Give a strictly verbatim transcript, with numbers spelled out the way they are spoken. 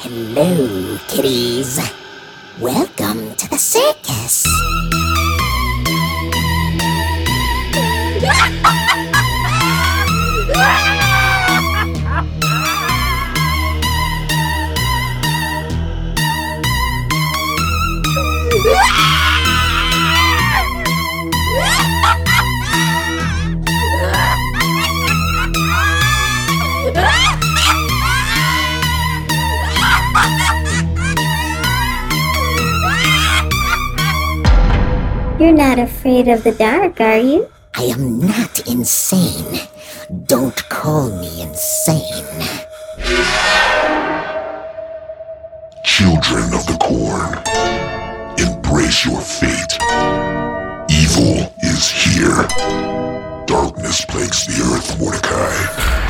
Hello, kitties. Welcome to the circus. You're not afraid of the dark, are you? I am not insane. Don't call me insane. Children of the Corn, embrace your fate. Evil is here. Darkness plagues the earth, Mordecai.